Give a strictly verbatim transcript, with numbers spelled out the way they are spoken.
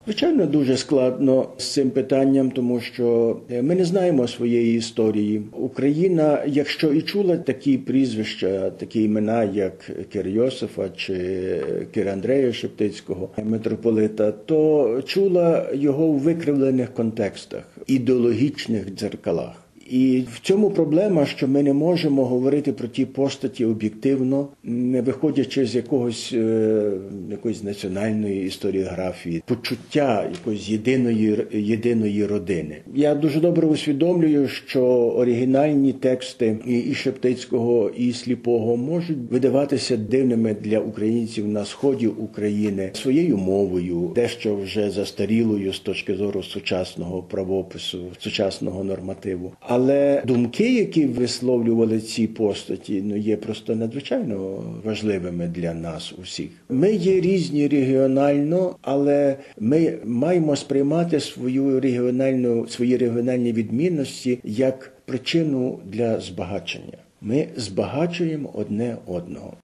Звичайно, дуже складно з цим питанням, тому що ми не знаємо своєї історії. Україна, якщо і чула такі прізвища, такі імена, як Кир Йосифа чи Кир Андрея Шептицького, митрополита, то чула його у викривлених контекстах, ідеологічних дзеркалах. І в цьому проблема, що ми не можемо говорити про ті постаті об'єктивно, не виходячи з якогось, е, якоїсь національної історіографії, почуття якоїсь єдиної, єдиної родини. Я дуже добре усвідомлюю, що оригінальні тексти і Шептицького, і Сліпого можуть видаватися дивними для українців на сході України своєю мовою, дещо вже застарілою з точки зору сучасного правопису, сучасного нормативу. Але думки, які висловлювали ці постаті, ну, є просто надзвичайно важливими для нас усіх. Ми є різні регіонально, але ми маємо сприймати свою регіональну, свої регіональні відмінності як причину для збагачення. Ми збагачуємо одне одного.